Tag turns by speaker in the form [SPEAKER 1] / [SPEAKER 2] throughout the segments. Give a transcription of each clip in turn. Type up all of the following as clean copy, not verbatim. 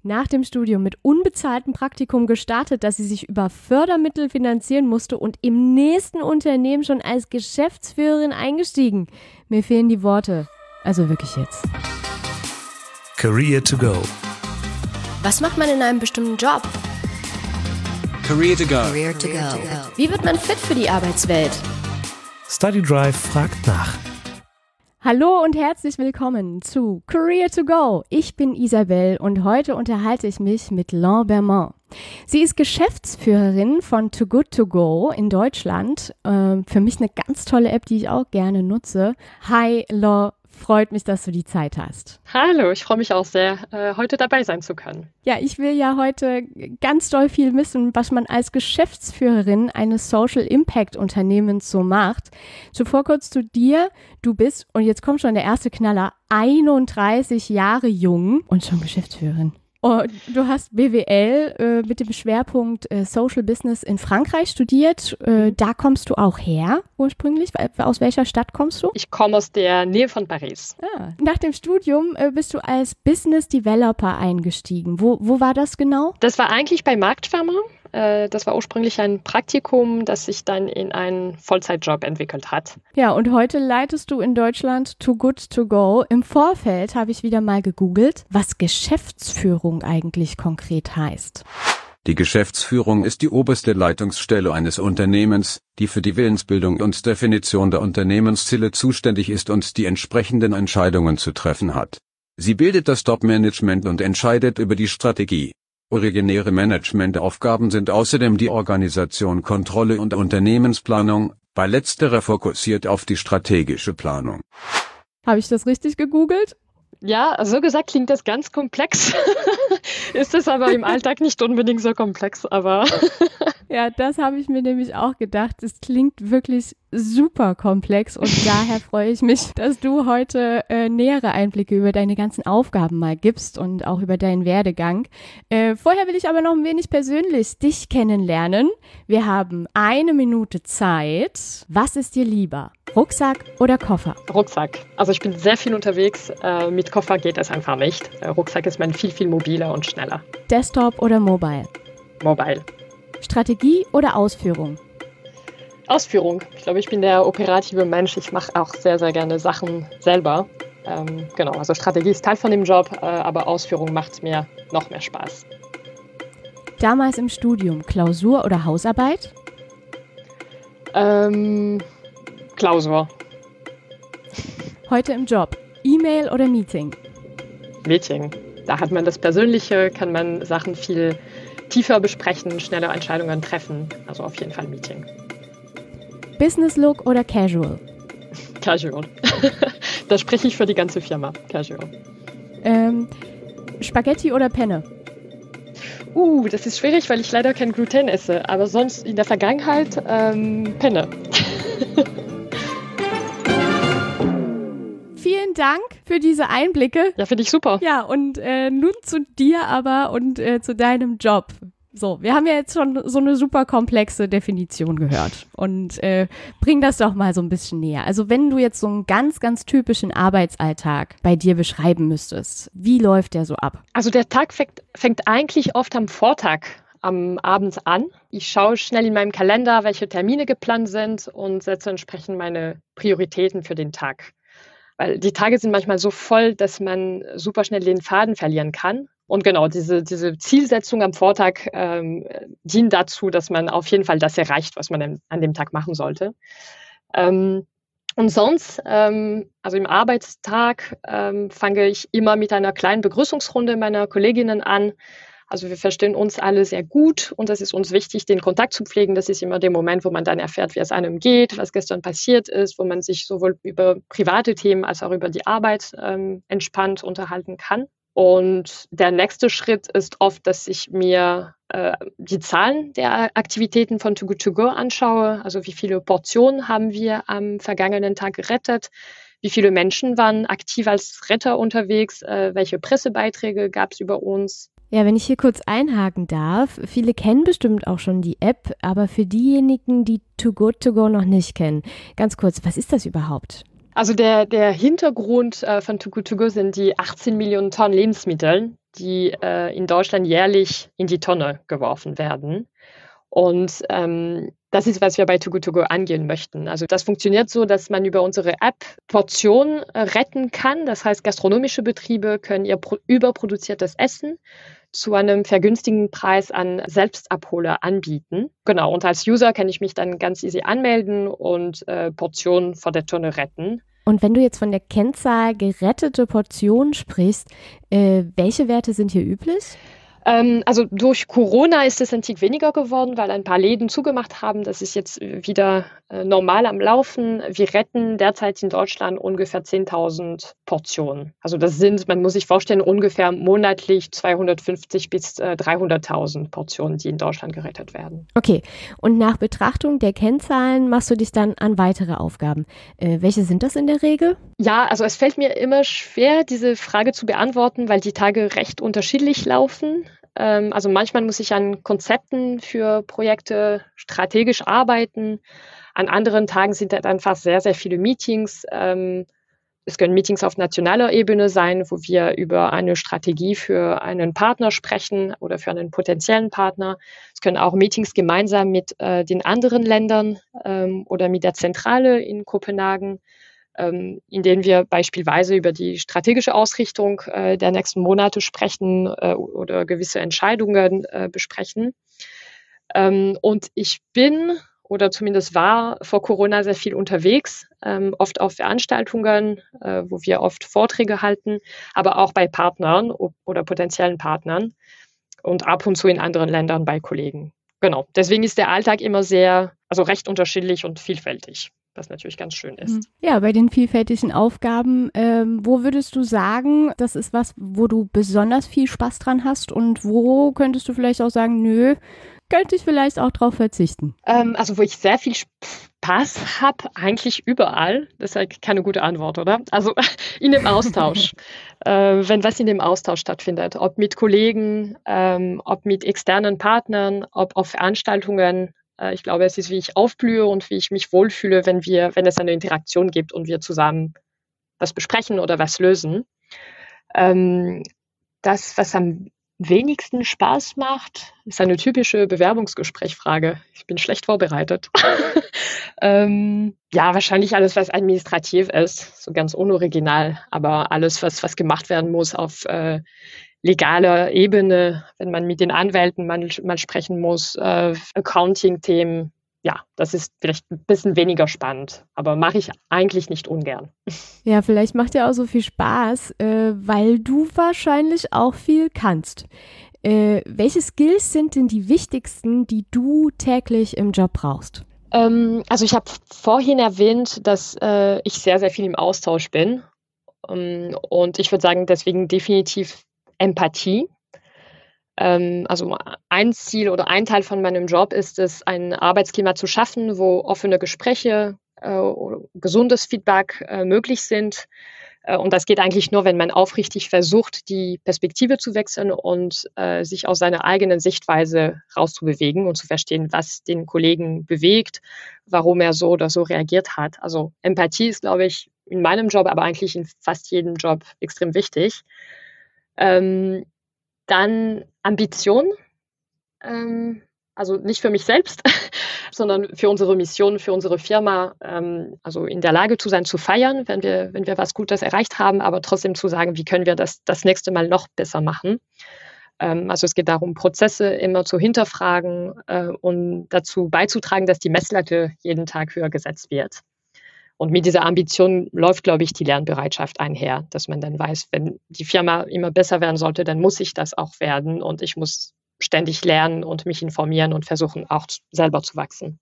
[SPEAKER 1] nach dem Studium mit unbezahltem Praktikum gestartet, dass sie sich über Fördermittel finanzieren musste und im nächsten Unternehmen schon als Geschäftsführerin eingestiegen. Mir fehlen die Worte. Also wirklich jetzt.
[SPEAKER 2] Career to go.
[SPEAKER 3] Was macht man in einem bestimmten Job?
[SPEAKER 2] Career to go.
[SPEAKER 3] Career to go. Wie wird man fit für die Arbeitswelt?
[SPEAKER 2] Study Drive fragt nach.
[SPEAKER 1] Hallo und herzlich willkommen zu Career to Go. Ich bin Isabel und heute unterhalte ich mich mit Laure Berman. Sie ist Geschäftsführerin von Too Good To Go in Deutschland. Für mich eine ganz tolle App, die ich auch gerne nutze. Hi Laure, freut mich, dass du die Zeit hast.
[SPEAKER 4] Hallo, ich freue mich auch sehr, heute dabei sein zu können.
[SPEAKER 1] Ja, ich will ja heute ganz doll viel wissen, was man als Geschäftsführerin eines Social Impact Unternehmens so macht. Zuvor kurz zu dir. Du bist, und jetzt kommt schon der erste Knaller, 31 Jahre jung und schon Geschäftsführerin. Und du hast BWL mit dem Schwerpunkt Social Business in Frankreich studiert. Da kommst du auch her ursprünglich. Aus welcher Stadt kommst du?
[SPEAKER 4] Ich komme aus der Nähe von Paris.
[SPEAKER 1] Nach dem Studium bist du als Business Developer eingestiegen. Wo war das genau?
[SPEAKER 4] Das war eigentlich bei Marktfirma. Das war ursprünglich ein Praktikum, das sich dann in einen Vollzeitjob entwickelt hat.
[SPEAKER 1] Ja, und heute leitest du in Deutschland Too Good To Go. Im Vorfeld habe ich wieder mal gegoogelt, was Geschäftsführung eigentlich konkret heißt.
[SPEAKER 5] Die Geschäftsführung ist die oberste Leitungsstelle eines Unternehmens, die für die Willensbildung und Definition der Unternehmensziele zuständig ist und die entsprechenden Entscheidungen zu treffen hat. Sie bildet das Top-Management und entscheidet über die Strategie. Originäre Managementaufgaben sind außerdem die Organisation, Kontrolle und Unternehmensplanung, bei letzterer fokussiert auf die strategische Planung.
[SPEAKER 1] Habe ich das richtig gegoogelt?
[SPEAKER 4] Ja, so gesagt klingt das ganz komplex. Ist es aber im Alltag nicht unbedingt so komplex, aber...
[SPEAKER 1] Ja, das habe ich mir nämlich auch gedacht. Es klingt wirklich super komplex und daher freue ich mich, dass du heute nähere Einblicke über deine ganzen Aufgaben mal gibst und auch über deinen Werdegang. Vorher will ich aber noch ein wenig persönlich dich kennenlernen. Wir haben 1 Minute Zeit. Was ist dir lieber? Rucksack oder Koffer?
[SPEAKER 4] Rucksack. Also ich bin sehr viel unterwegs. Mit Koffer geht das einfach nicht. Rucksack ist man viel mobiler und schneller.
[SPEAKER 1] Desktop oder Mobile?
[SPEAKER 4] Mobile.
[SPEAKER 1] Strategie oder Ausführung?
[SPEAKER 4] Ausführung. Ich glaube, ich bin der operative Mensch. Ich mache auch sehr gerne Sachen selber. Genau, also Strategie ist Teil von dem Job, aber Ausführung macht mir noch mehr Spaß.
[SPEAKER 1] Damals im Studium, Klausur oder Hausarbeit?
[SPEAKER 4] Klausur.
[SPEAKER 1] Heute im Job, E-Mail oder Meeting?
[SPEAKER 4] Meeting. Da hat man das Persönliche, kann man Sachen viel tiefer besprechen, schnelle Entscheidungen treffen. Also auf jeden Fall Meeting.
[SPEAKER 1] Business Look oder Casual?
[SPEAKER 4] Casual. Da spreche ich für die ganze Firma. Casual.
[SPEAKER 1] Spaghetti oder Penne?
[SPEAKER 4] Das ist schwierig, weil ich leider kein Gluten esse. Aber sonst in der Vergangenheit Penne.
[SPEAKER 1] Vielen Dank für diese Einblicke.
[SPEAKER 4] Ja, finde ich super.
[SPEAKER 1] Ja, und nun zu dir aber und zu deinem Job. So, wir haben ja jetzt schon so eine super komplexe Definition gehört und bring das doch mal so ein bisschen näher. Also wenn du jetzt so einen ganz typischen Arbeitsalltag bei dir beschreiben müsstest, wie läuft der so ab?
[SPEAKER 4] Also der Tag fängt eigentlich oft am Vortag, am Abend an. Ich schaue schnell in meinem Kalender, welche Termine geplant sind und setze entsprechend meine Prioritäten für den Tag. Weil die Tage sind manchmal so voll, dass man super schnell den Faden verlieren kann. Und genau, diese Zielsetzung am Vortag dient dazu, dass man auf jeden Fall das erreicht, was man an dem Tag machen sollte. Und sonst, also im Arbeitstag, fange ich immer mit einer kleinen Begrüßungsrunde meiner Kolleginnen an. Also wir verstehen uns alle sehr gut und es ist uns wichtig, den Kontakt zu pflegen. Das ist immer der Moment, wo man dann erfährt, wie es einem geht, was gestern passiert ist, wo man sich sowohl über private Themen als auch über die Arbeit entspannt unterhalten kann. Und der nächste Schritt ist oft, dass ich mir die Zahlen der Aktivitäten von Too Good To Go anschaue. Also wie viele Portionen haben wir am vergangenen Tag gerettet? Wie viele Menschen waren aktiv als Retter unterwegs? Welche Pressebeiträge gab es über uns?
[SPEAKER 1] Ja, wenn ich hier kurz einhaken darf, viele kennen bestimmt auch schon die App, aber für diejenigen, die Too Good To Go noch nicht kennen, ganz kurz, was ist das überhaupt?
[SPEAKER 4] Also der Hintergrund von Too Good To Go sind die 18 Millionen Tonnen Lebensmittel, die in Deutschland jährlich in die Tonne geworfen werden. Und das ist, was wir bei Too Good To Go angehen möchten. Also das funktioniert so, dass man über unsere App Portionen retten kann. Das heißt, gastronomische Betriebe können ihr überproduziertes Essen zu einem vergünstigten Preis an Selbstabholer anbieten. Genau, und als User kann ich mich dann ganz easy anmelden und Portionen vor der Tonne retten.
[SPEAKER 1] Und wenn du jetzt von der Kennzahl gerettete Portionen sprichst, welche Werte sind hier üblich?
[SPEAKER 4] Also durch Corona ist es ein Tick weniger geworden, weil ein paar Läden zugemacht haben. Das ist jetzt wieder normal am Laufen. Wir retten derzeit in Deutschland ungefähr 10.000 Portionen. Also das sind, man muss sich vorstellen, ungefähr monatlich 250 bis 300.000 Portionen, die in Deutschland gerettet werden.
[SPEAKER 1] Okay, und nach Betrachtung der Kennzahlen machst du dich dann an weitere Aufgaben. Welche sind das in der Regel?
[SPEAKER 4] Ja, also es fällt mir immer schwer, diese Frage zu beantworten, weil die Tage recht unterschiedlich laufen. Also manchmal muss ich an Konzepten für Projekte strategisch arbeiten. An anderen Tagen sind das einfach sehr, sehr viele Meetings. Es können Meetings auf nationaler Ebene sein, wo wir über eine Strategie für einen Partner sprechen oder für einen potenziellen Partner. Es können auch Meetings gemeinsam mit den anderen Ländern oder mit der Zentrale in Kopenhagen, in denen wir beispielsweise über die strategische Ausrichtung der nächsten Monate sprechen oder gewisse Entscheidungen besprechen. Und ich bin oder zumindest war vor Corona sehr viel unterwegs, oft auf Veranstaltungen, wo wir oft Vorträge halten, aber auch bei Partnern oder potenziellen Partnern und ab und zu in anderen Ländern bei Kollegen. Genau, deswegen ist der Alltag immer recht unterschiedlich und vielfältig, was natürlich ganz schön ist.
[SPEAKER 1] Ja, bei den vielfältigen Aufgaben, wo würdest du sagen, das ist was, wo du besonders viel Spaß dran hast und wo könntest du vielleicht auch sagen, nö, könnte ich vielleicht auch drauf verzichten?
[SPEAKER 4] Also wo ich sehr viel Spaß habe, eigentlich überall. Das ist halt keine gute Antwort, oder? Also in dem Austausch. Wenn was in dem Austausch stattfindet, ob mit Kollegen, ob mit externen Partnern, ob auf Veranstaltungen. Ich glaube, es ist, wie ich aufblühe und wie ich mich wohlfühle, wenn es eine Interaktion gibt und wir zusammen was besprechen oder was lösen. Das, was am wenigsten Spaß macht, ist eine typische Bewerbungsgesprächsfrage. Ich bin schlecht vorbereitet. Ja, wahrscheinlich alles, was administrativ ist, so ganz unoriginal, aber alles, was gemacht werden muss auf legaler Ebene, wenn man mit den Anwälten mal sprechen muss, Accounting-Themen, ja, das ist vielleicht ein bisschen weniger spannend, aber mache ich eigentlich nicht ungern.
[SPEAKER 1] Ja, vielleicht macht dir auch so viel Spaß, weil du wahrscheinlich auch viel kannst. Welche Skills sind denn die wichtigsten, die du täglich im Job brauchst?
[SPEAKER 4] Also ich habe vorhin erwähnt, dass ich sehr, sehr viel im Austausch bin. Und ich würde sagen, deswegen definitiv Empathie. Also ein Ziel oder ein Teil von meinem Job ist es, ein Arbeitsklima zu schaffen, wo offene Gespräche, gesundes Feedback möglich sind. Und das geht eigentlich nur, wenn man aufrichtig versucht, die Perspektive zu wechseln und sich aus seiner eigenen Sichtweise rauszubewegen und zu verstehen, was den Kollegen bewegt, warum er so oder so reagiert hat. Also Empathie ist, glaube ich, in meinem Job, aber eigentlich in fast jedem Job extrem wichtig. Dann Ambition, also nicht für mich selbst, sondern für unsere Mission, für unsere Firma, also in der Lage zu sein, zu feiern, wenn wir was Gutes erreicht haben, aber trotzdem zu sagen, wie können wir das nächste Mal noch besser machen. Also es geht darum, Prozesse immer zu hinterfragen und dazu beizutragen, dass die Messlatte jeden Tag höher gesetzt wird. Und mit dieser Ambition läuft, glaube ich, die Lernbereitschaft einher, dass man dann weiß, wenn die Firma immer besser werden sollte, dann muss ich das auch werden und ich muss ständig lernen und mich informieren und versuchen, auch selber zu wachsen.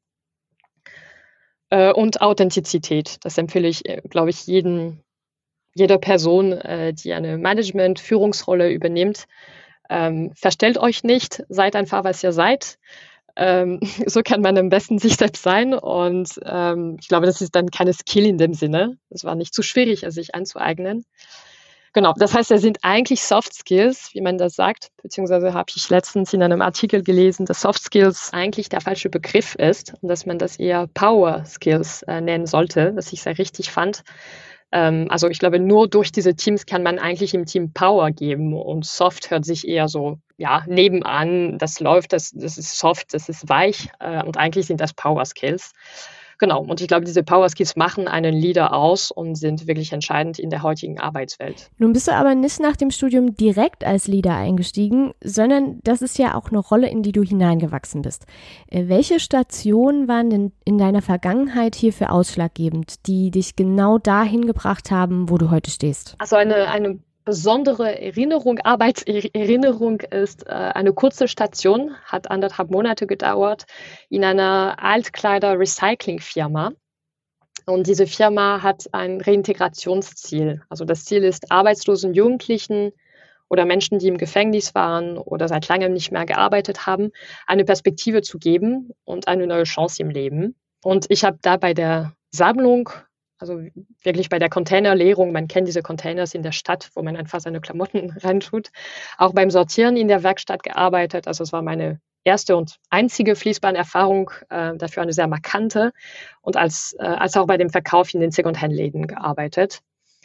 [SPEAKER 4] Und Authentizität, das empfehle ich, glaube ich, jeder Person, die eine Management-Führungsrolle übernimmt. Verstellt euch nicht, seid einfach, was ihr seid. So kann man am besten sich selbst sein und ich glaube, das ist dann keine Skill in dem Sinne. Es war nicht zu schwierig, es sich anzueignen. Genau, das heißt, es sind eigentlich Soft Skills, wie man das sagt, beziehungsweise habe ich letztens in einem Artikel gelesen, dass Soft Skills eigentlich der falsche Begriff ist und dass man das eher Power Skills nennen sollte, was ich sehr richtig fand, Also ich glaube, nur durch diese Teams kann man eigentlich im Team Power geben und Soft hört sich eher so, ja, nebenan, das läuft, das ist soft, das ist weich und eigentlich sind das Power Skills. Genau, und ich glaube, diese Power Skills machen einen Leader aus und sind wirklich entscheidend in der heutigen Arbeitswelt.
[SPEAKER 1] Nun bist du aber nicht nach dem Studium direkt als Leader eingestiegen, sondern das ist ja auch eine Rolle, in die du hineingewachsen bist. Welche Stationen waren denn in deiner Vergangenheit hierfür ausschlaggebend, die dich genau dahin gebracht haben, wo du heute stehst?
[SPEAKER 4] Also eine besondere Arbeitserinnerung ist eine kurze Station, hat 1,5 Monate gedauert, in einer Altkleider-Recycling-Firma. Und diese Firma hat ein Reintegrationsziel. Also das Ziel ist, arbeitslosen Jugendlichen oder Menschen, die im Gefängnis waren oder seit langem nicht mehr gearbeitet haben, eine Perspektive zu geben und eine neue Chance im Leben. Und ich habe da bei der Sammlung, also wirklich bei der Containerleerung, man kennt diese Containers in der Stadt, wo man einfach seine Klamotten reintut, auch beim Sortieren in der Werkstatt gearbeitet. Also es war meine erste und einzige Fließbanderfahrung, dafür eine sehr markante, und als auch bei dem Verkauf in den Secondhand-Läden gearbeitet.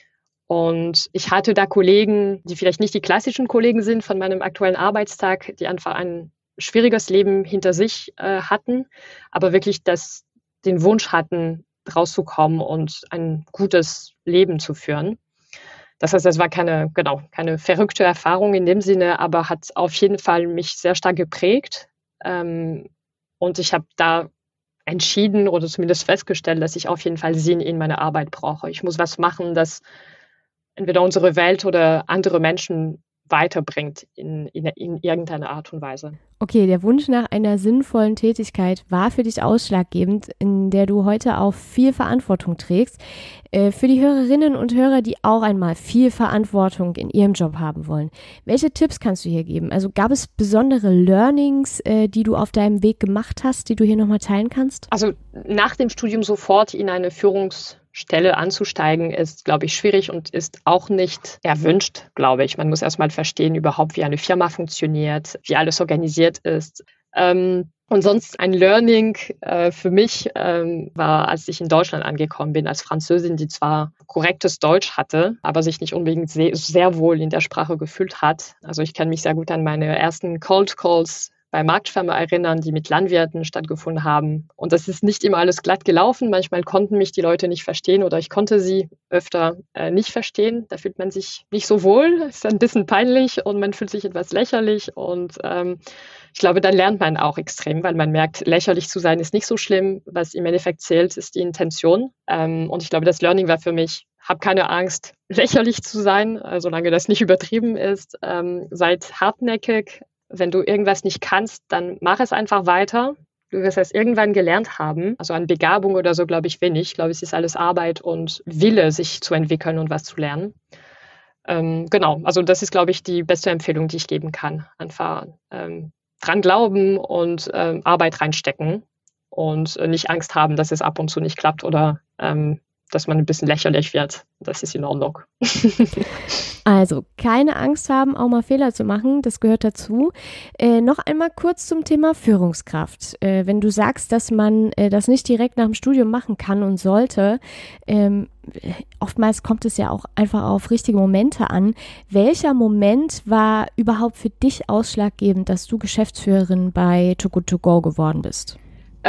[SPEAKER 4] Und ich hatte da Kollegen, die vielleicht nicht die klassischen Kollegen sind von meinem aktuellen Arbeitstag, die einfach ein schwieriges Leben hinter sich hatten, aber wirklich den Wunsch hatten, rauszukommen und ein gutes Leben zu führen. Das heißt, es war keine verrückte Erfahrung in dem Sinne, aber hat auf jeden Fall mich sehr stark geprägt. Und ich habe da entschieden oder zumindest festgestellt, dass ich auf jeden Fall Sinn in meiner Arbeit brauche. Ich muss was machen, das entweder unsere Welt oder andere Menschen weiterbringt in irgendeiner Art und Weise.
[SPEAKER 1] Okay, der Wunsch nach einer sinnvollen Tätigkeit war für dich ausschlaggebend, in der du heute auch viel Verantwortung trägst. Für die Hörerinnen und Hörer, die auch einmal viel Verantwortung in ihrem Job haben wollen, welche Tipps kannst du hier geben? Also gab es besondere Learnings, die du auf deinem Weg gemacht hast, die du hier nochmal teilen kannst?
[SPEAKER 4] Also nach dem Studium sofort in eine Führungsstelle anzusteigen, ist, glaube ich, schwierig und ist auch nicht erwünscht, glaube ich. Man muss erstmal verstehen überhaupt, wie eine Firma funktioniert, wie alles organisiert ist. Und sonst ein Learning für mich war, als ich in Deutschland angekommen bin, als Französin, die zwar korrektes Deutsch hatte, aber sich nicht unbedingt sehr wohl in der Sprache gefühlt hat. Also ich kann mich sehr gut an meine ersten Cold Calls bei Marktschwärmer erinnern, die mit Landwirten stattgefunden haben. Und das ist nicht immer alles glatt gelaufen. Manchmal konnten mich die Leute nicht verstehen oder ich konnte sie öfter nicht verstehen. Da fühlt man sich nicht so wohl, ist ein bisschen peinlich und man fühlt sich etwas lächerlich. Und ich glaube, dann lernt man auch extrem, weil man merkt, lächerlich zu sein ist nicht so schlimm. Was im Endeffekt zählt, ist die Intention. Und ich glaube, das Learning war für mich, hab keine Angst, lächerlich zu sein, solange das nicht übertrieben ist. Seid hartnäckig. Wenn du irgendwas nicht kannst, dann mach es einfach weiter. Du wirst es irgendwann gelernt haben. Also an Begabung oder so glaube ich wenig. Ich glaube, es ist alles Arbeit und Wille, sich zu entwickeln und was zu lernen. Genau, also das ist, glaube ich, die beste Empfehlung, die ich geben kann. Einfach dran glauben und Arbeit reinstecken und nicht Angst haben, dass es ab und zu nicht klappt oder dass man ein bisschen lächerlich wird. Das ist in Ordnung.
[SPEAKER 1] Also keine Angst haben, auch mal Fehler zu machen, das gehört dazu. Noch einmal kurz zum Thema Führungskraft. Wenn du sagst, dass man das nicht direkt nach dem Studium machen kann und sollte, oftmals kommt es ja auch einfach auf richtige Momente an. Welcher Moment war überhaupt für dich ausschlaggebend, dass du Geschäftsführerin bei Too Good To Go geworden bist?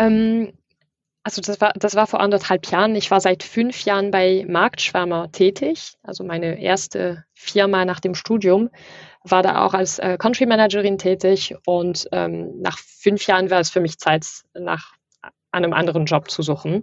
[SPEAKER 4] Also das war vor 1,5 Jahren. Ich war seit 5 Jahren bei Marktschwärmer tätig. Also meine erste Firma nach dem Studium, war da auch als Country Managerin tätig. Und nach 5 Jahren war es für mich Zeit, nach einem anderen Job zu suchen.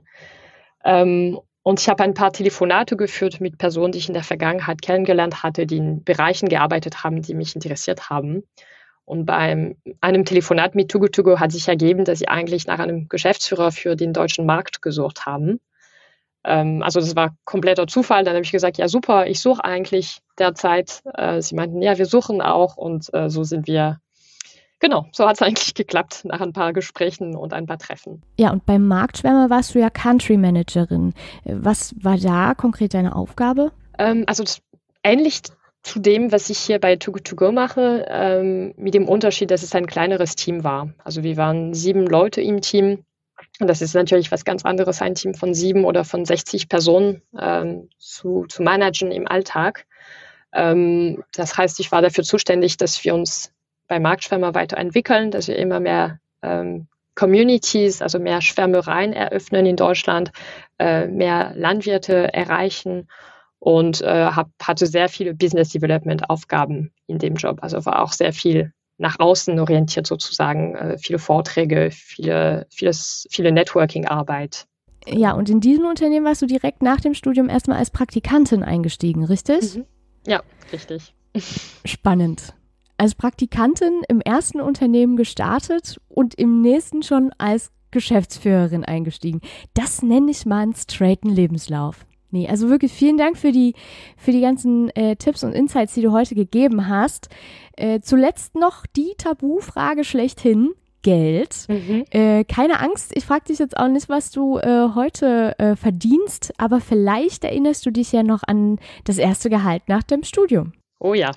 [SPEAKER 4] Und ich habe ein paar Telefonate geführt mit Personen, die ich in der Vergangenheit kennengelernt hatte, die in Bereichen gearbeitet haben, die mich interessiert haben. Und bei einem Telefonat mit Too Good To Go hat sich ergeben, dass sie eigentlich nach einem Geschäftsführer für den deutschen Markt gesucht haben. Also das war kompletter Zufall. Dann habe ich gesagt, ja super, ich suche eigentlich derzeit. Sie meinten, ja, wir suchen auch. Und so sind wir, genau, so hat es eigentlich geklappt nach ein paar Gesprächen und ein paar Treffen.
[SPEAKER 1] Ja, und beim Marktschwärmer warst du ja Country Managerin. Was war da konkret deine Aufgabe?
[SPEAKER 4] Also ähnlich zu dem, was ich hier bei Too Good To Go mache, mit dem Unterschied, dass es ein kleineres Team war. Also wir waren 7 Leute im Team Und das ist natürlich was ganz anderes, ein Team von 7 oder von 60 Personen zu managen im Alltag. Das heißt, ich war dafür zuständig, dass wir uns bei Marktschwärmer weiterentwickeln, dass wir immer mehr Communities, also mehr Schwärmereien eröffnen in Deutschland, mehr Landwirte erreichen und hatte sehr viele Business Development Aufgaben in dem Job. Also war auch sehr viel nach außen orientiert sozusagen, viele Vorträge, viele Networking-Arbeit.
[SPEAKER 1] Ja, und in diesem Unternehmen warst du direkt nach dem Studium erstmal als Praktikantin eingestiegen, richtig?
[SPEAKER 4] Mhm. Ja, richtig.
[SPEAKER 1] Spannend. Als Praktikantin im ersten Unternehmen gestartet und im nächsten schon als Geschäftsführerin eingestiegen. Das nenne ich mal einen straighten Lebenslauf. Nee, also wirklich vielen Dank für die ganzen Tipps und Insights, die du heute gegeben hast. Zuletzt noch die Tabufrage schlechthin. Geld. Keine Angst, ich frage dich jetzt auch nicht, was du heute verdienst, aber vielleicht erinnerst du dich ja noch an das erste Gehalt nach dem Studium.
[SPEAKER 4] Oh ja.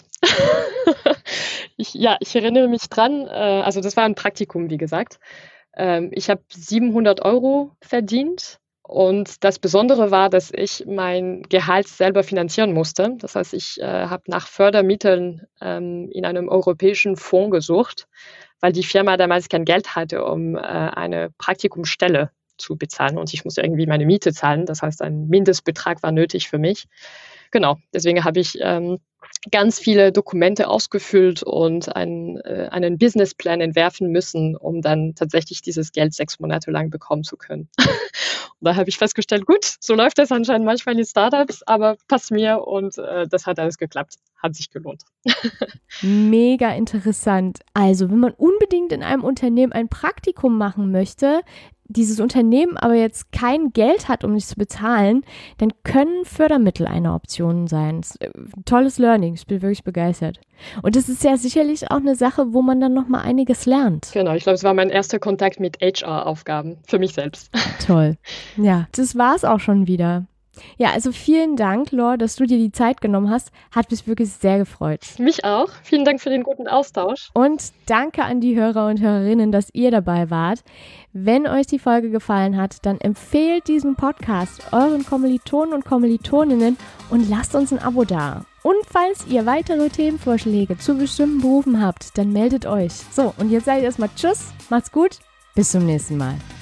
[SPEAKER 4] Ich erinnere mich dran. Also das war ein Praktikum, wie gesagt. Ich habe 700 € verdient. Und das Besondere war, dass ich mein Gehalt selber finanzieren musste. Das heißt, ich habe nach Fördermitteln in einem europäischen Fonds gesucht, weil die Firma damals kein Geld hatte, um eine Praktikumsstelle zu bezahlen. Und ich musste irgendwie meine Miete zahlen. Das heißt, ein Mindestbetrag war nötig für mich. Genau, deswegen habe ich ganz viele Dokumente ausgefüllt und einen Businessplan entwerfen müssen, um dann tatsächlich dieses Geld 6 Monate lang bekommen zu können. Und da habe ich festgestellt, gut, so läuft das anscheinend manchmal in Startups, aber passt mir und das hat alles geklappt. Hat sich gelohnt.
[SPEAKER 1] Mega interessant. Also, wenn man unbedingt in einem Unternehmen ein Praktikum machen möchte, dieses Unternehmen aber jetzt kein Geld hat, um dich zu bezahlen, dann können Fördermittel eine Option sein. Tolles Learning, ich bin wirklich begeistert. Und das ist ja sicherlich auch eine Sache, wo man dann nochmal einiges lernt.
[SPEAKER 4] Genau, ich glaube, es war mein erster Kontakt mit HR-Aufgaben für mich selbst.
[SPEAKER 1] Toll. Ja, das war es auch schon wieder. Ja, also vielen Dank, Lore, dass du dir die Zeit genommen hast. Hat mich wirklich sehr gefreut.
[SPEAKER 4] Mich auch. Vielen Dank für den guten Austausch.
[SPEAKER 1] Und danke an die Hörer und Hörerinnen, dass ihr dabei wart. Wenn euch die Folge gefallen hat, dann empfehlt diesen Podcast euren Kommilitonen und Kommilitoninnen und lasst uns ein Abo da. Und falls ihr weitere Themenvorschläge zu bestimmten Berufen habt, dann meldet euch. So, und jetzt sage ich erstmal Tschüss, macht's gut, bis zum nächsten Mal.